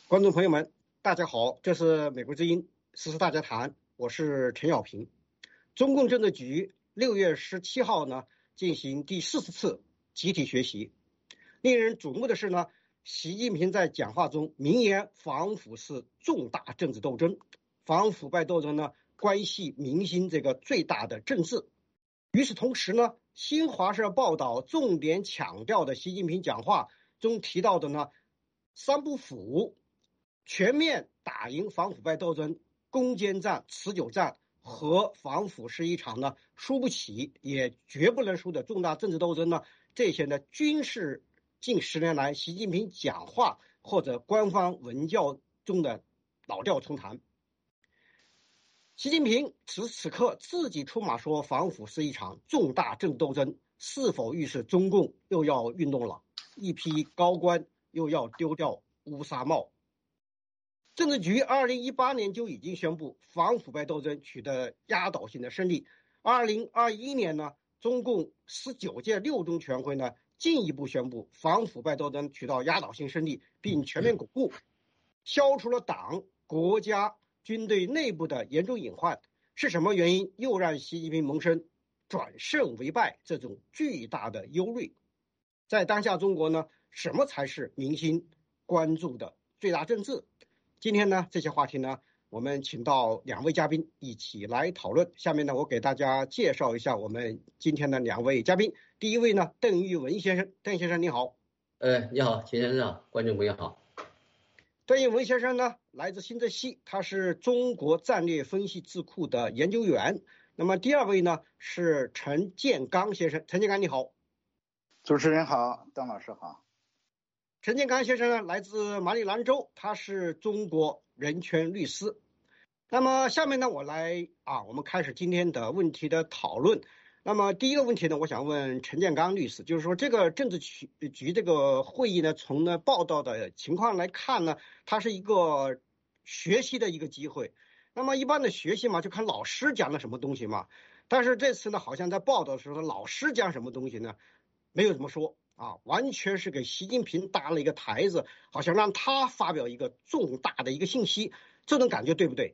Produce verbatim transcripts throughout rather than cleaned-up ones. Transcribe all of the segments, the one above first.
观众朋友们，大家好，这是美国之音时事大家谈，我是陈小平。中共政治局六月十七号呢进行第四十次集体学习。令人瞩目的是呢，习近平在讲话中明言反腐是重大政治斗争，反腐败斗争呢关系民心这个最大的政治。与此同时呢，新华社报道重点强调的习近平讲话中提到的呢三不腐。全面打赢反腐败斗争、攻坚战、持久战和反腐是一场呢输不起也绝不能输的重大政治斗争呢，这些呢均是近十年来习近平讲话或者官方文教中的老调重弹。习近平此时此刻自己出马说反腐是一场重大政治斗争，是否预示中共又要运动了？一批高官又要丢掉乌纱帽？政治局二零一八年就已经宣布反腐败斗争取得压倒性的胜利。二零二一年呢，中共十九届六中全会呢进一步宣布反腐败斗争取得压倒性胜利，并全面巩固，消除了党、国家、军队内部的严重隐患。是什么原因又让习近平萌生转胜为败这种巨大的忧虑？在当下中国呢，什么才是民心关注的最大政治？今天呢，这些话题呢，我们请到两位嘉宾一起来讨论。下面呢，我给大家介绍一下我们今天的两位嘉宾。第一位呢，邓玉文先生，邓先生你好。 呃，你好，秦先生，观众朋友好。 邓玉文先生呢，来自新泽西，他是中国战略分析智库的研究员。那么第二位呢，是陈建刚先生，陈建刚你好。 主持人好，邓老师好。 陈建刚先生呢，来自马里兰州，他是中国人权律师。那么下面呢，我来啊，我们开始今天的问题的讨论。那么第一个问题呢，我想问陈建刚律师，就是说这个政治局局这个会议呢，从呢报道的情况来看呢，它是一个学习的一个机会。那么一般的学习嘛，就看老师讲了什么东西嘛。但是这次呢，好像在报道的时候，老师讲什么东西呢，没有怎么说。啊，完全是给习近平搭了一个台子，好像让他发表一个重大的一个信息，这种感觉对不对？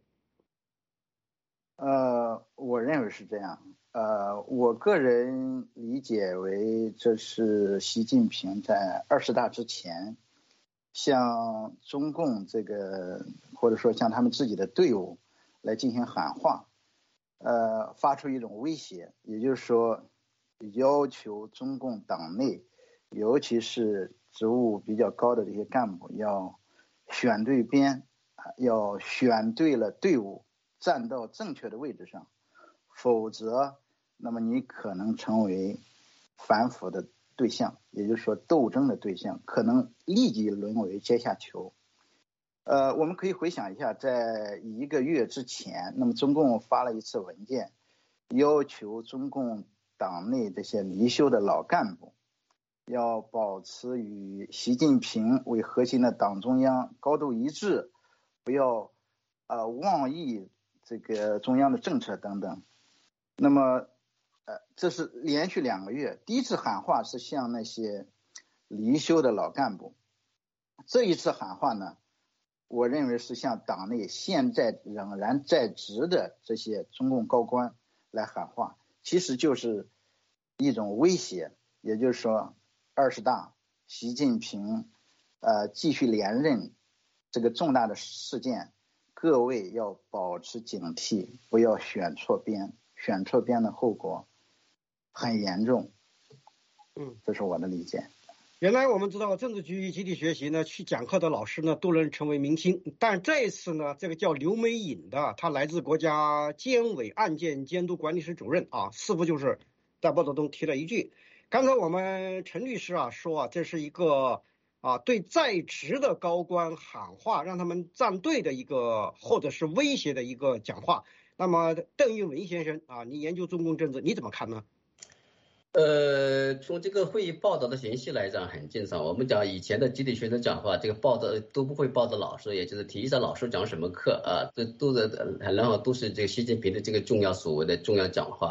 呃，我认为是这样。呃，我个人理解为，这是习近平在二十大之前，向中共这个或者说向他们自己的队伍来进行喊话，呃，发出一种威胁，也就是说，要求中共党内，尤其是职务比较高的这些干部要选对边，要选对了队伍，站到正确的位置上，否则那么你可能成为反腐的对象，也就是说斗争的对象，可能立即沦为阶下囚。呃，我们可以回想一下，在一个月之前，那么中共发了一次文件，要求中共党内这些离休的老干部要保持与习近平为核心的党中央高度一致，不要呃妄议这个中央的政策等等。那么呃这是连续两个月，第一次喊话是向那些离休的老干部，这一次喊话呢，我认为是向党内现在仍然在职的这些中共高官来喊话，其实就是一种威胁，也就是说二十大习近平呃继续连任这个重大的事件，各位要保持警惕，不要选错边，选错边的后果很严重。 嗯， 这是我的理解。 原来我们知道政治局集体学习呢，去讲课的老师呢都能成为明星，但这一次呢，这个叫刘美颖的，他来自国家监委案件监督管理室主任啊，似乎就是在报道中提了一句，刚才我们陈律师啊说啊，这是一个啊对在职的高官喊话，让他们站队的一个或者是威胁的一个讲话。那么邓玉文先生啊，你研究中共政治，你怎么看呢？ 呃，从这个会议报道的形式来讲很正常。我们讲以前的集体学生讲话，这个报道都不会报道老师，也就是体育上老师讲什么课啊，这都是然后都是这个习近平的这个重要所谓的重要讲话。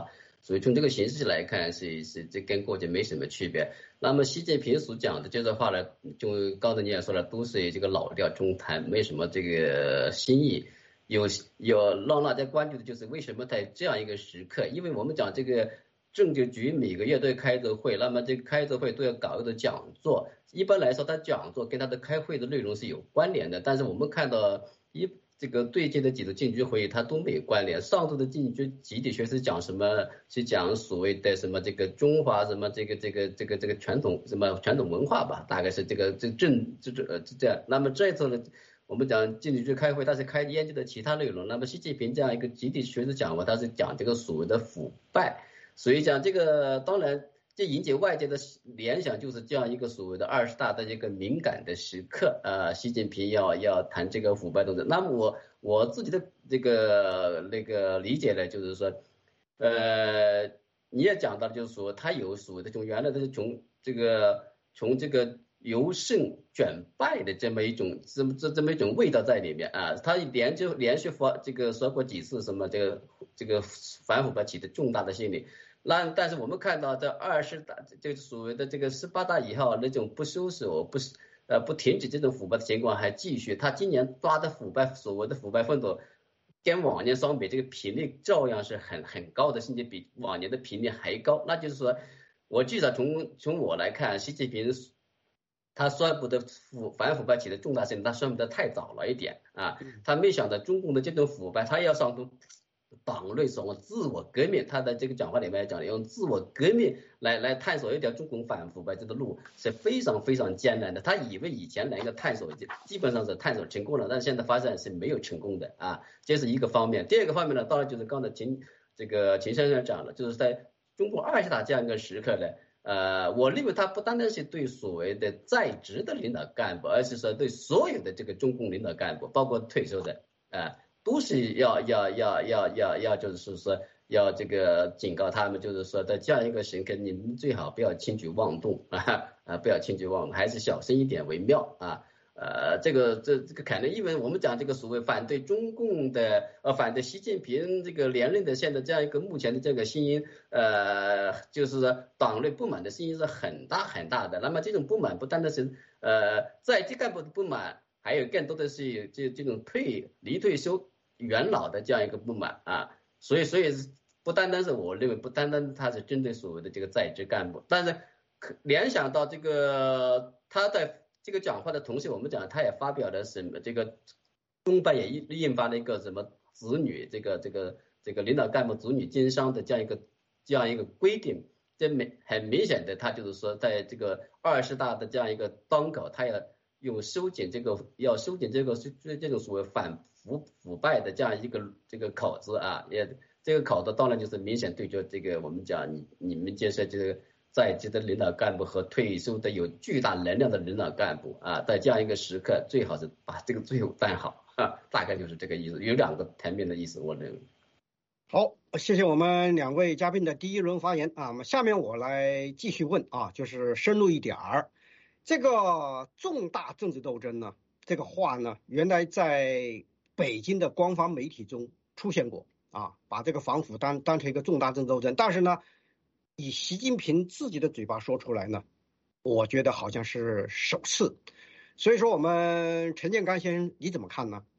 所以从这个形式来看，是是这跟过去没什么区别。那么习近平所讲的这段话呢，就刚才你也说了，都是这个老调重弹，没什么这个新意。有有让大家关注的就是为什么在这样一个时刻，因为我们讲这个政治局每个月都要开个会，那么这个开个会都要搞一个讲座。一般来说，他讲座跟他的开会的内容是有关联的，但是我们看到一。这个最近的几次禁局会议，它都没有关联。上次的禁局集体学是讲什么？是讲所谓的什么这个中华什么这个这个这个这个传统什么传统文化吧，大概是这个这政这这呃这样。那么这次呢，我们讲禁局开会，它是开研究的其他内容。那么习近平这样一个集体学者讲话，他是讲这个所谓的腐败，所以讲这个当然。这引起外界的联想就是这样一个所谓的二十大的一个敏感的时刻，呃，习近平要要谈这个腐败动作。那么我我自己的这个那个理解呢，就是说，呃，你也讲到，就是说他有所谓的从原来的从这个从这个由胜转败的这么一种这么这这么一种味道在里面啊。他连就连续发这个说过几次什么这个这个反腐败起的重大的心理。那但是我们看到这二十大这个所谓的这个十八大以后那种不收手不是呃不停止这种腐败的情况还继续，他今年抓的腐败所谓的腐败分子跟往年相比，这个频率照样是很很高的，甚至比往年的频率还高。那就是说，我至少从从我来看，习近平他宣布的腐反腐败起的重大性，他宣布的太早了一点啊，他没想到中共的这种腐败，他要上动。党内所谓自我革命，他的这个讲话里面讲用自我革命来来探索一条中共反腐败这个路是非常非常艰难的。他以为以前来个探索基本上是探索成功了，但是现在发现是没有成功的啊，这是一个方面。第二个方面呢，当然就是刚才秦这个秦先生讲了，就是在中共二十大这样一个时刻呢，呃，我认为他不单单是对所谓的在职的领导干部，而是说对所有的这个中共领导干部，包括退休的啊。呃都是要要要要要要，就是说要这个警告他们，就是说在这样一个时刻，你们最好不要轻举妄动啊啊，不要轻举妄动，还是小心一点为妙啊。呃，这个这这个可能因为我们讲这个所谓反对中共的呃反对习近平这个连任的现在这样一个目前的这个声音，呃，就是说党内不满的声音是很大很大的。那么这种不满不单单是呃在职干部的不满，还有更多的是这这种退离退休。元老的这样一个不满啊，所以所以不单单是我认为不单单他是针对所谓的这个在职干部，但是联想到这个他在这个讲话的同时，我们讲他也发表了什么这个中办也印发了一个什么子女这个这个这个领导干部子女经商的这样一个这样一个规定，这明很明显的他就是说在这个二十大的这样一个当口，他要用收紧这个要收紧这个这种所谓反腐腐败的这样一个这个口子啊，也这个口子当然就是明显对着这个我们讲你你们建设这个在职的领导干部和退休的有巨大能量的领导干部啊，在这样一个时刻，最好是把这个罪办好啊，大概就是这个意思，有两个层面的意思，我认为。 好，谢谢我们两位嘉宾的第一轮发言啊，下面我来继续问啊，就是深入一点儿，这个重大政治斗争呢，这个话呢，原来在北京的官方媒体中出现过啊，把这个反腐当当成一个重大政治斗争，但是呢，以习近平自己的嘴巴说出来呢，我觉得好像是首次。所以说，我们陈建刚先生你怎么看呢？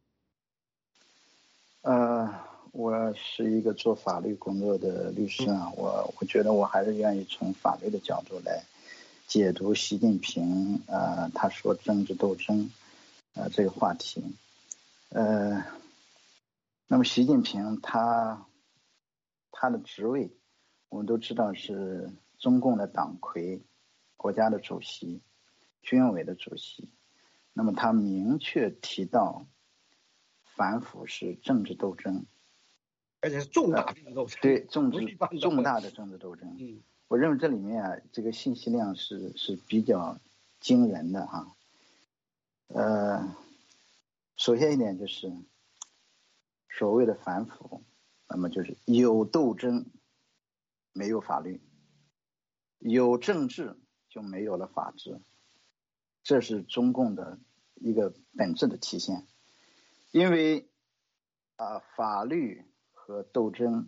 呃，我是一个做法律工作的律师啊，我我觉得我还是愿意从法律的角度来解读习近平呃他说政治斗争呃这个话题。呃，那么习近平他他的职位我们都知道是中共的党魁、国家的主席、军委的主席。那么他明确提到反腐是政治斗争， 而且是重大政治斗争、 呃、对重治重大的政治斗争。 嗯， 我认为这里面啊这个信息量是是比较惊人的哈。呃，首先一点就是所谓的反腐，那么就是有斗争没有法律，有政治就没有了法治，这是中共的一个本质的体现。因为啊、呃，法律和斗争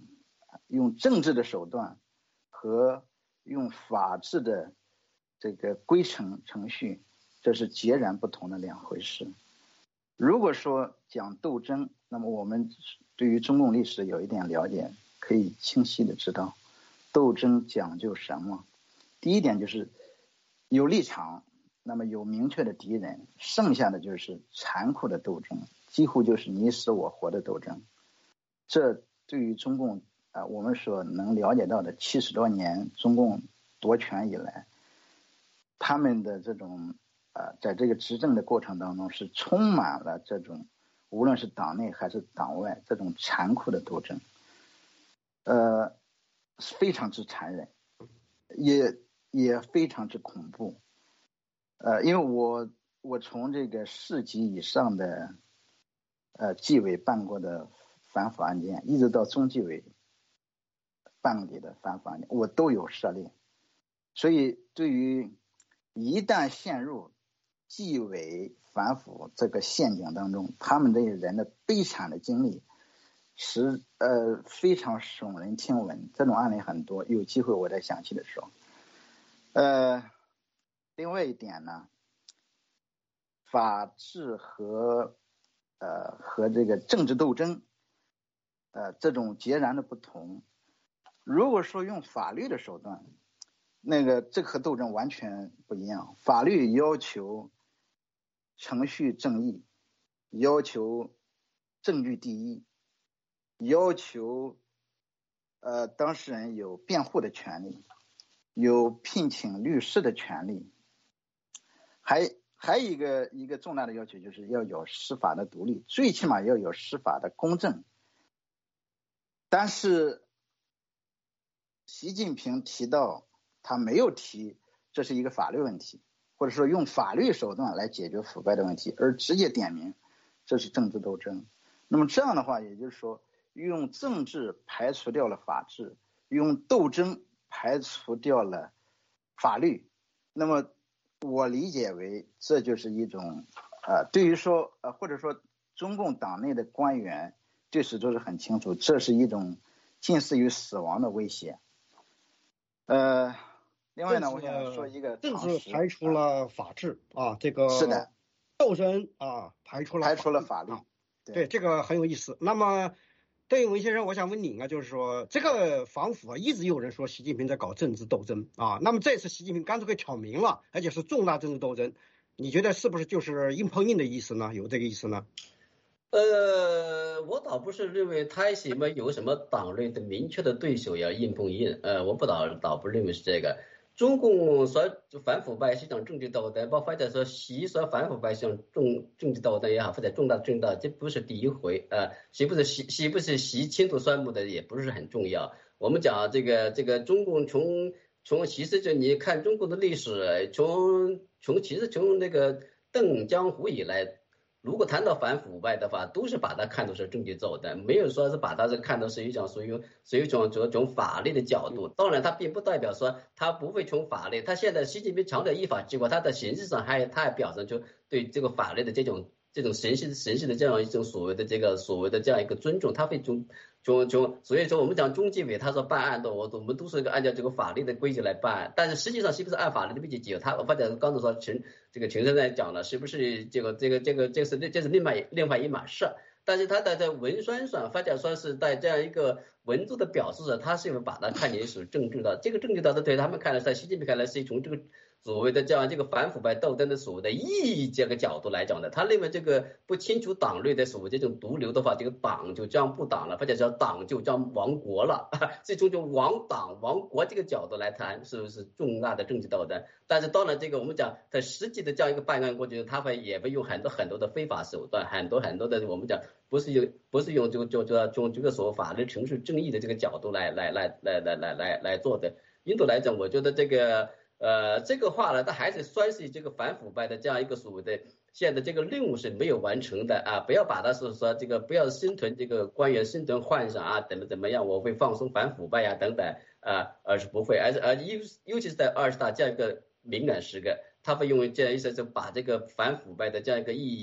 用政治的手段和用法治的这个规程程序，这是截然不同的两回事。如果说讲斗争，那么我们对于中共历史有一点了解，可以清晰的知道斗争讲究什么。第一点就是有立场，那么有明确的敌人，剩下的就是残酷的斗争，几乎就是你死我活的斗争。这对于中共啊、呃，我们所能了解到的七十多年中共夺权以来，他们的这种呃，在这个执政的过程当中是充满了这种无论是党内还是党外这种残酷的斗争，呃，非常之残忍，也也非常之恐怖。呃，因为我我从这个市级以上的呃纪委办过的反腐案件，一直到中纪委办理的反腐案件，我都有涉猎，所以对于一旦陷入纪委反腐这个陷阱当中，他们这些人的悲惨的经历是呃非常耸人听闻，这种案例很多，有机会我再详细的说。呃，另外一点呢，法治和呃和这个政治斗争，呃这种截然的不同。如果说用法律的手段，那个这和斗争完全不一样。法律要求程序正义，要求证据第一，要求呃当事人有辩护的权利，有聘请律师的权利，还还有一个一个重大的要求，就是要有司法的独立，最起码要有司法的公正。但是习近平提到，他没有提这是一个法律问题，或者说用法律手段来解决腐败的问题，而直接点名这是政治斗争。那么这样的话，也就是说用政治排除掉了法治，用斗争排除掉了法律。那么我理解为这就是一种呃，对于说呃或者说中共党内的官员对此都是很清楚，这是一种近似于死亡的威胁。呃，另外呢，我想说一个政治排除了法治啊，这个是的， 斗争啊排除了排除了法律， 啊、对, 对这个很有意思。那么对于文先生，我想问您啊，就是说这个反腐啊，一直有人说习近平在搞政治斗争啊，那么这次习近平干脆给挑明了，而且是重大政治斗争，你觉得是不是就是硬碰硬的意思呢？有这个意思呢？ 呃，我倒不是认为他什么有什么党内的明确的对手要硬碰硬，呃，我不倒倒不认为是这个。中共说反腐败是一场政治斗争，包括或者说习说反腐败是一种重政治斗争也好，或者重大政治，这不是第一回啊，习不是习习不是习亲自宣布的，也不是很重要。我们讲这个这个中共从从其实就你看中国的历史，从从其实从那个邓江湖以来。如果谈到反腐败的话，都是把它看作是政治斗争，没有说是把它是看作是一种属于属于一种这种法律的角度。当然，它并不代表说它不会从法律。他现在习近平强调依法治国，他的形式上还他还表示出对这个法律的这种这种神圣神圣的这样一种所谓的这个所谓的这样一个尊重，他会从从从所以说我们讲中纪委他说办案的，我我们都是按照这个法律的规矩来办案，但是实际上是不是按法律的规矩解决？他或者刚才说陈这个陈先生讲了，是不是这个这个这个这是这是另外另外一码事？但是他在在文宣上或者说是在这样一个文字的表示上，他是有把它看成是政治的，这个政治的对他们看来，在习近平看来是从这个所谓的这样这个反腐败斗争的所谓的意义这个角度来讲的，他认为这个不清除党内的所谓这种毒瘤的话，这个党就将不党了，或者叫党就将亡国了，是从这种亡党亡国这个角度来谈，是不是重大的政治斗争？但是当然这个我们讲在实际的这样一个办案过程中，他会也会用很多很多的非法手段，很多很多的我们讲不是用不是用这个就就用这个所谓法律程序正义的这个角度来来来来来来来来做的。印度来讲，我觉得这个呃这个话呢，它还是算是这个反腐败的这样一个所谓的现在这个任务是没有完成的啊，不要把它是说这个不要心存这个官员心存幻想啊，怎么怎么样，我会放松反腐败呀、啊、等等啊，而是不会，而是而尤尤其是在二十大这样一个敏感时刻，他会用这样一些就把这个反腐败的这样一个意义，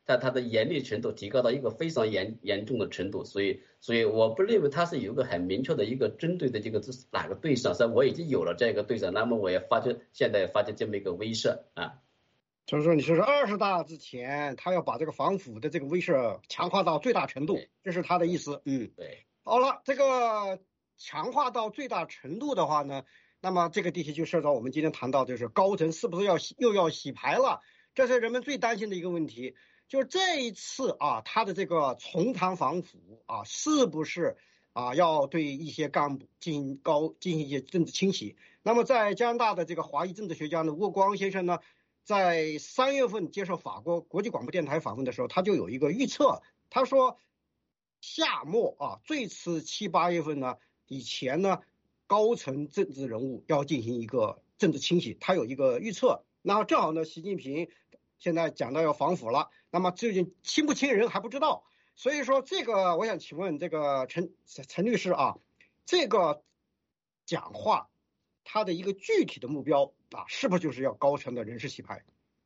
但它的严厉程度提高到一个非常严严重的程度，所以所以我不认为它是有一个很明确的一个针对的这个哪个对象，所以我已经有了这个对象，那么我也发觉现在发觉这么一个威慑啊。 就是说，你说是二十大之前，他要把这个反腐的这个威慑强化到最大程度，这是他的意思。嗯， 对。 好了，这个强化到最大程度的话呢，那么这个地区就涉及到我们今天谈到，就是高层是不是要又要洗牌了？这是人们最担心的一个问题。就是这一次啊，他的这个重弹反腐啊，是不是啊要对一些干部进行高进行一些政治清洗？那么在加拿大的这个华裔政治学家呢，吴国光先生呢，在三月份接受法国国际广播电台访问的时候，他就有一个预测，他说夏末啊，最迟七八月份呢以前呢，高层政治人物要进行一个政治清洗，他有一个预测。那正好呢，习近平现在讲到要反腐了，那么究竟清不清人还不知道，所以说这个我想请问这个陈陈律师啊，这个讲话他的一个具体的目标啊，是不是就是要高层的人事洗牌？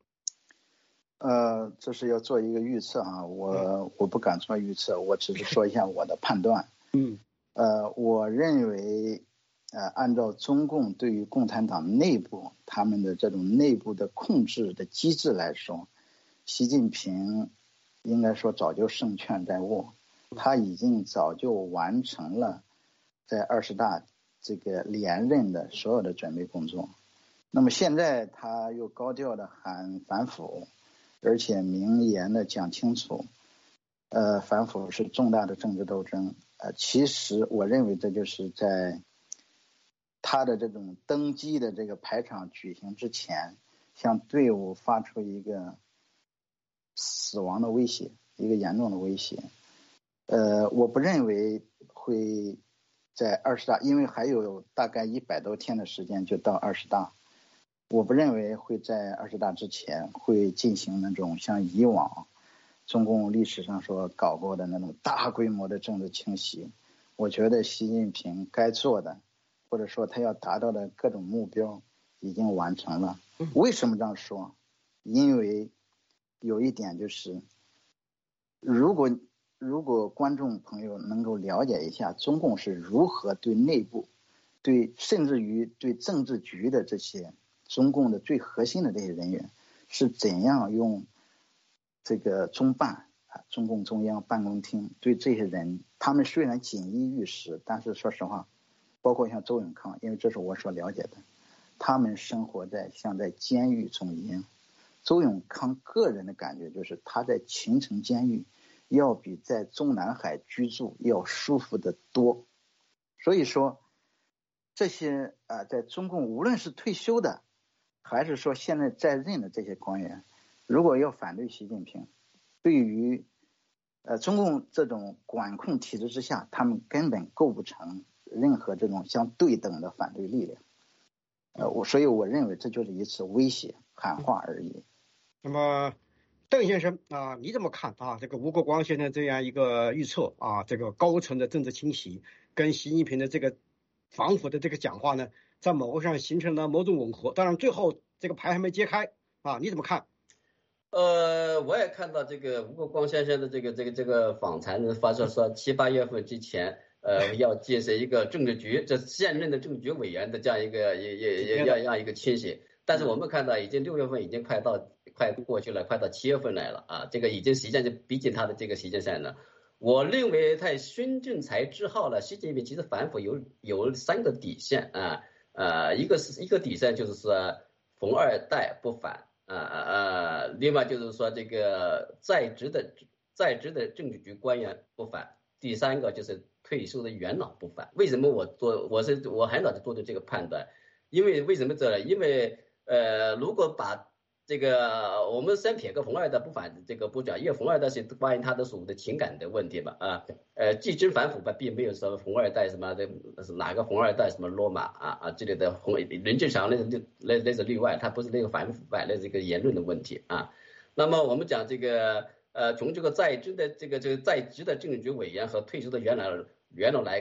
呃，这是要做一个预测啊，我、嗯、我不敢做预测，我只是说一下我的判断。 嗯， 呃，我认为，呃，按照中共对于共产党内部他们的这种内部的控制的机制来说，习近平应该说早就胜券在握，他已经早就完成了在二十大这个连任的所有的准备工作。那么现在他又高调的喊反腐，而且明言的讲清楚，呃，反腐是重大的政治斗争。呃，其实我认为这就是在他的这种登基的这个排场举行之前，向队伍发出一个死亡的威胁，一个严重的威胁。呃，我不认为会在二十大，因为还有大概一百多天的时间就到二十大。我不认为会在二十大之前会进行那种像以往中共历史上所搞过的那种大规模的政治清洗。我觉得习近平该做的，或者说他要达到的各种目标已经完成了。为什么这样说？因为有一点就是，如果如果观众朋友能够了解一下中共是如何对内部，对甚至于对政治局的这些中共的最核心的这些人员是怎样用这个中办啊，中共中央办公厅对这些人，他们虽然锦衣玉食，但是说实话，包括像周永康，因为这是我所了解的，他们生活在像在监狱中一样。周永康个人的感觉就是他在秦城监狱要比在中南海居住要舒服得多。所以说这些啊、呃，在中共无论是退休的还是说现在在任的这些官员，如果要反对习近平，对于呃中共这种管控体制之下，他们根本构不成任何这种相对等的反对力量。呃，我所以我认为这就是一次威胁喊话而已。 那么邓先生啊，你怎么看啊？这个吴国光先生这样一个预测啊，这个高层的政治清洗跟习近平的这个反腐的这个讲话呢，在某个上形成了某种吻合。当然最后这个牌还没揭开啊，你怎么看？ 呃，我也看到这个吴国光先生的这个这个这个访谈发射说七八月份之前，呃，要建设一个政治局，这现任的政治局委员的这样一个也也也要让一个清洗。但是我们看到已经六月份已经快到快过去了，快到七月份来了啊，这个已经实际上就逼近他的这个时间线了。我认为在孙政才之后呢，习近平其实反腐有有三个底线啊，呃，一个是一个底线就是说冯二代不反。啊啊！另外就是说，这个在职的在职的政治局官员不反。第三个就是退休的元老不反。为什么我做我是我很早就做的这个判断？因为为什么这？因为呃，如果把这个我们先撇个冯二代不反这个不讲，因为冯二代是关于他的所谓的情感的问题吧啊，呃，既知反腐吧，并没有说冯二代什么的，是哪个冯二代什么罗马啊啊之类的，冯任志强那那那那是例外，他不是那个反腐败，那是一个言论的问题啊。那么我们讲这个呃，从这个在职的这个这个在职的政治局委员和退休的元老元老来看，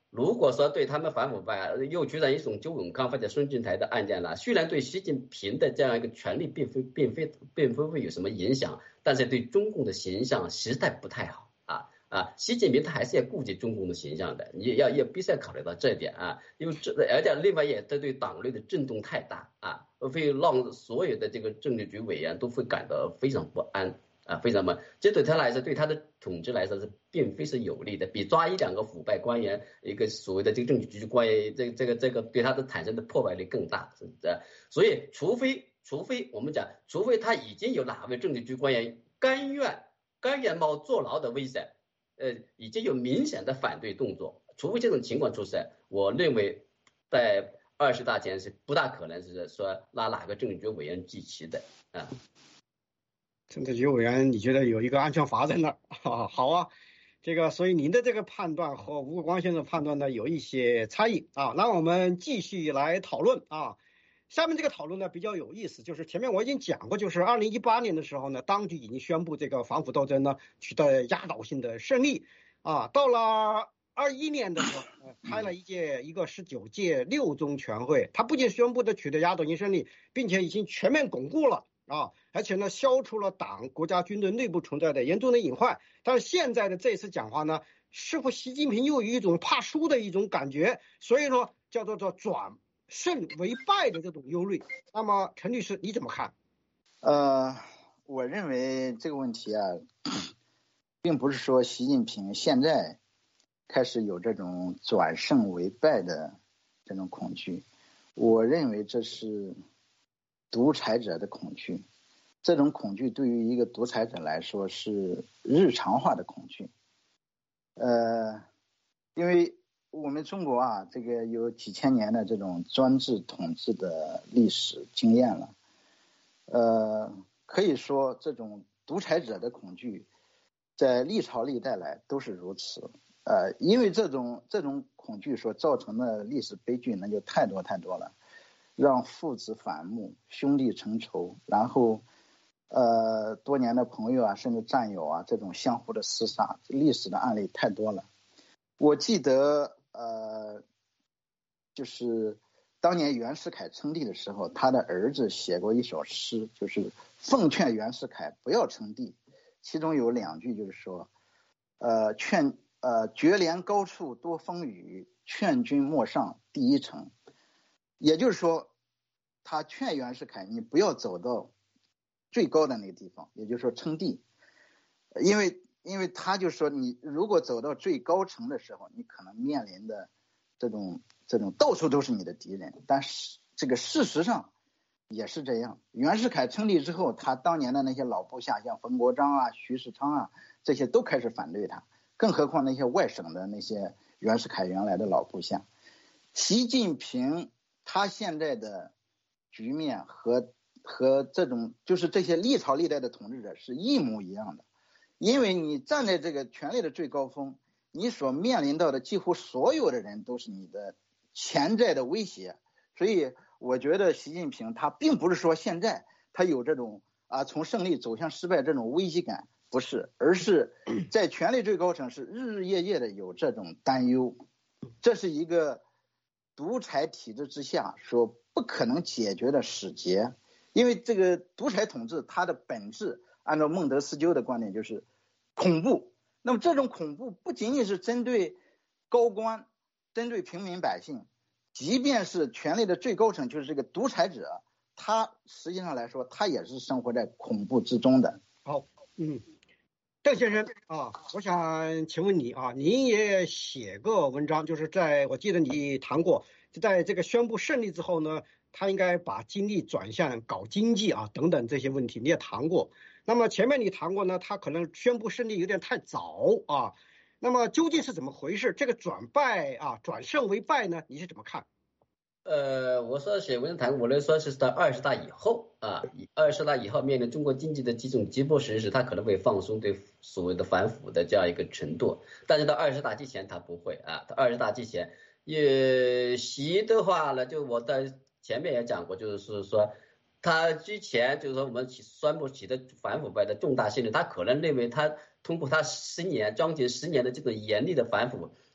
如果说对他们反腐败又居然一种周永康或者孙政才的案件呢，虽然对习近平的这样一个权力并非并非并非会有什么影响，但是对中共的形象实在不太好啊啊！习近平他还是要顾及中共的形象的，你要要必须要考虑到这一点啊，因为这而且另外也这对党内的震动太大啊，会让所有的这个政治局委员都会感到非常不安。啊，非常慢，这对他来说，对他的统治来说是并非是有利的，比抓一两个腐败官员，一个所谓的这个政治局官员，这这个这个对他的产生的破坏力更大，是不是？所以，除非除非我们讲，除非他已经有哪位政治局官员甘愿甘愿冒坐牢的危险，呃，已经有明显的反对动作，除非这种情况出现，我认为在二十大前是不大可能是说拉哪个政治局委员祭旗的啊。 政治局委员，你觉得有一个安全阀在那儿啊？好啊，这个所以您的这个判断和吴国光先生的判断呢有一些差异啊。那我们继续来讨论啊。下面这个讨论呢比较有意思，就是前面我已经讲过，就是二零一八年的时候呢，当局已经宣布这个反腐斗争呢取得压倒性的胜利啊。到了二一年的时候，呃、开了一届一个十九届六中全会，他不仅宣布的取得压倒性胜利，并且已经全面巩固了。啊，而且呢，消除了党、国家、军队内部存在的严重的隐患。但是现在的这次讲话呢，似乎习近平又有一种怕输的一种感觉，所以说叫做做转胜为败的这种忧虑。那么，陈律师你怎么看？ 呃，我认为这个问题啊，并不是说习近平现在开始有这种转胜为败的这种恐惧，我认为这是独裁者的恐惧，这种恐惧对于一个独裁者来说是日常化的恐惧。呃，因为我们中国啊，这个有几千年的这种专制统治的历史经验了，呃，可以说这种独裁者的恐惧，在历朝历代来都是如此。呃，因为这种这种恐惧所造成的历史悲剧，那就太多太多了。让父子反目，兄弟成仇，然后，呃，多年的朋友啊，甚至战友啊，这种相互的厮杀，历史的案例太多了。我记得，呃，就是当年袁世凯称帝的时候，他的儿子写过一首诗，就是奉劝袁世凯不要称帝，其中有两句就是说，呃，劝呃绝莲高处多风雨，劝君莫上第一城。也就是说，他劝袁世凯你不要走到最高的那个地方，也就是说称帝，因为因为他就说你如果走到最高层的时候，你可能面临的这种这种到处都是你的敌人。但是这个事实上也是这样，袁世凯称帝之后，他当年的那些老部下，像冯国璋啊、徐世昌啊，这些都开始反对他，更何况那些外省的那些袁世凯原来的老部下。习近平他现在的局面和和这种就是这些历朝历代的统治者是一模一样的，因为你站在这个权力的最高峰，你所面临到的几乎所有的人都是你的潜在的威胁。所以我觉得习近平他并不是说现在他有这种啊从胜利走向失败这种危机感，不是，而是在权力最高层是日日夜夜的有这种担忧，这是一个独裁体制之下说不可能解决的死结。因为这个独裁统治它的本质按照孟德斯鸠的观点就是恐怖，那么这种恐怖不仅仅是针对高官，针对平民百姓，即便是权力的最高层，就是这个独裁者，他实际上来说他也是生活在恐怖之中的。 好，嗯，邓先生啊，我想请问你啊，您也写过文章，就是在我记得你谈过，就在这个宣布胜利之后呢，他应该把精力转向搞经济啊等等这些问题，你也谈过。那么前面你谈过呢，他可能宣布胜利有点太早啊。那么究竟是怎么回事？这个转败啊，转胜为败呢？你是怎么看？ 呃，我说写文章谈，我来说是到二十大以后啊，二十大以后面临中国经济的几种急迫实施，它可能会放松对所谓的反腐的这样一个程度，但是到二十大之前它不会啊，到二十大之前，也习的话呢，就我在前面也讲过，就是说他之前就是说我们宣布起的反腐败的重大胜利，他可能认为他通过他十年将近十年的这种严厉的反腐，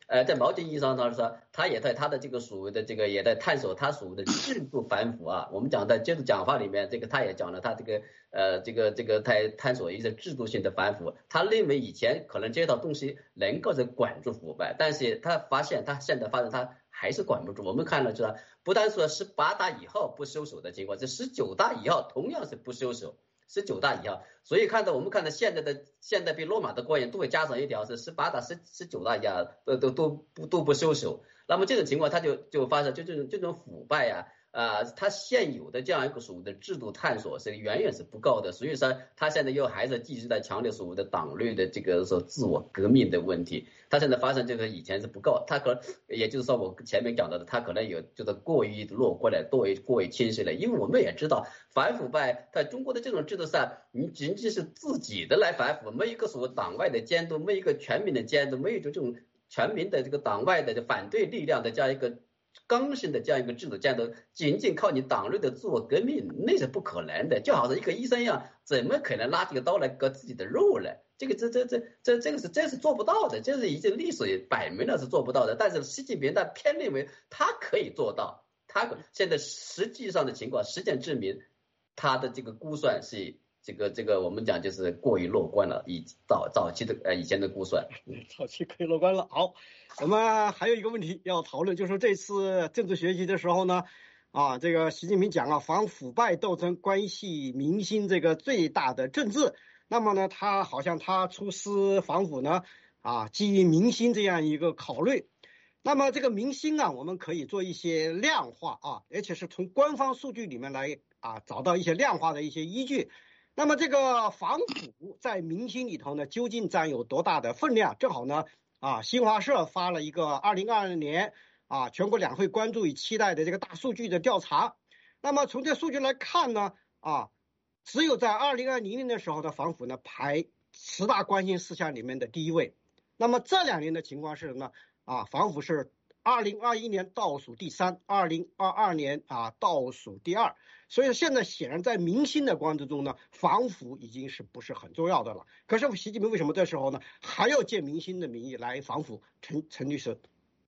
呃，在某种意义上呢，说他也在他的这个所谓的这个也在探索他所谓的制度反腐啊。我们讲的接着讲话里面，这个他也讲了他这个呃这个这个在探索一些制度性的反腐。他认为以前可能这套东西能够是管住腐败，但是他发现他现在发现他还是管不住。我们看了知道，不但说十八大以后不收手的情况，这十九大以后同样是不收手。十九大以后，所以看到我们看到现在的现在比罗马的官员都会加上一条是十八大、十十九大一样，都都都不都不收手。那么这种情况，他就就发生就这种这种腐败呀、啊，呃，他现有的这样一个所谓的制度探索是远远是不够的。所以说，他现在又还是继续在强调所谓的党内的这个说自我革命的问题。他现在发生这个以前是不够，他可能也就是说我前面讲到的，他可能有就是过于乐观了，过于过于轻视了。因为我们也知道，反腐败在中国的这种制度上，你仅仅是自己的来反腐，没有一个所谓党外的监督，没有一个全民的监督，没有一种这种全民的这个党外的反对力量的这样一个刚性的这样一个制度监督，仅仅靠你党内的自我革命那是不可能的。就好像一个医生一样，怎么可能拿这个刀来割自己的肉呢？这个这这这这这个是这是做不到的，这是已经历史摆明了是做不到的。但是习近平他偏认为他可以做到，他现在实际上的情况，实践证明他的这个估算是这个这个我们讲就是过于乐观了，以早早期的呃以前的估算， 早期可以乐观了。好，我们还有一个问题要讨论，就是说这次政治学习的时候呢，啊，这个习近平讲了反腐败斗争关系民心这个最大的政治。那么呢，他好像他出师反腐呢，啊，基于民心这样一个考虑。那么这个民心啊，我们可以做一些量化啊，而且是从官方数据里面来啊找到一些量化的一些依据。那么这个反腐在民心里头呢，究竟占有多大的分量？正好呢，啊，新华社发了一个二零二二年啊全国两会关注与期待的这个大数据的调查。那么从这数据来看呢，啊。只有在二零二零年的时候的反腐呢排十大关心事项里面的第一位。那么这两年的情况是什么呢？啊，反腐是二零二一年倒数第三，二零二二年啊倒数第二。所以现在显然在民心的关注中呢，反腐已经是不是很重要的了。可是习近平为什么这时候呢还要借民心的名义来反腐？陈陈律师。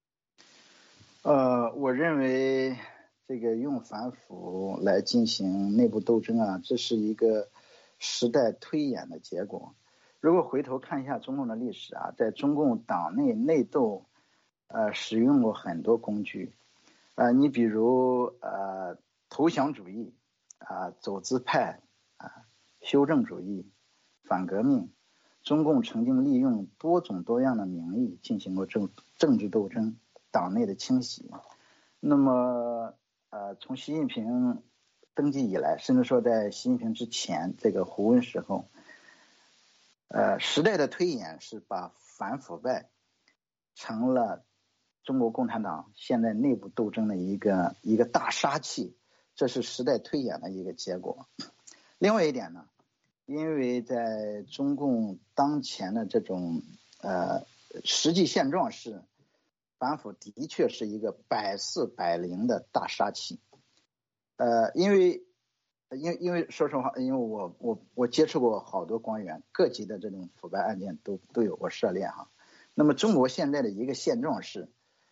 呃，我认为。这个用反腐来进行内部斗争啊，这是一个时代推演的结果。如果回头看一下中共的历史啊，在中共党内内斗，呃，使用过很多工具，呃，你比如呃投降主义啊、呃、走资派啊、呃、修正主义、反革命，中共曾经利用多种多样的名义进行过政政治斗争、党内的清洗。那么呃，从习近平登基以来，甚至说在习近平之前这个胡温时候，呃，时代的推演是把反腐败成了中国共产党现在内部斗争的一个一个大杀器，这是时代推演的一个结果。另外一点呢，因为在中共当前的这种呃实际现状是。反腐的确是一个百试百灵的大杀器，呃，因为，因为因为说实话，因为我我我接触过好多官员，各级的这种腐败案件都都有过涉猎哈。那么中国现在的一个现状是，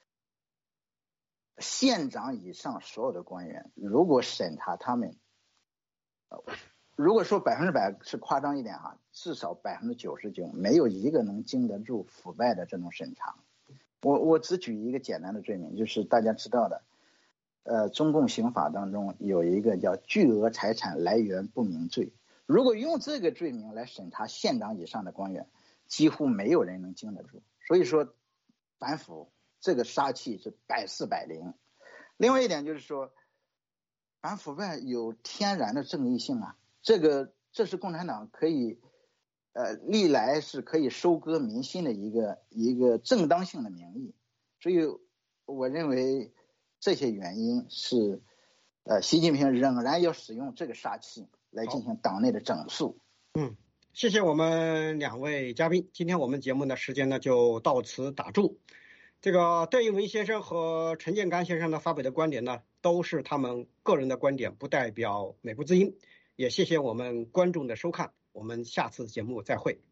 县长以上所有的官员，如果审查他们，呃、如果说百分之百是夸张一点哈，至少百分之九十九没有一个能经得住腐败的这种审查。我我只举一个简单的罪名，就是大家知道的，呃，中共刑法当中有一个叫巨额财产来源不明罪。如果用这个罪名来审查县长以上的官员，几乎没有人能经得住。所以说，反腐这个杀气是百试百灵。另外一点就是说，反腐败有天然的正义性啊，这个这是共产党可以。呃，历来是可以收割民心的一个一个正当性的名义，所以我认为这些原因是，呃，习近平仍然要使用这个杀器来进行党内的整肃。 嗯，谢谢我们两位嘉宾，今天我们节目的时间呢就到此打住。这个邓一文先生和陈建刚先生呢发表的观点呢，都是他们个人的观点，不代表美国之音。也谢谢我们观众的收看。我们下次节目再会。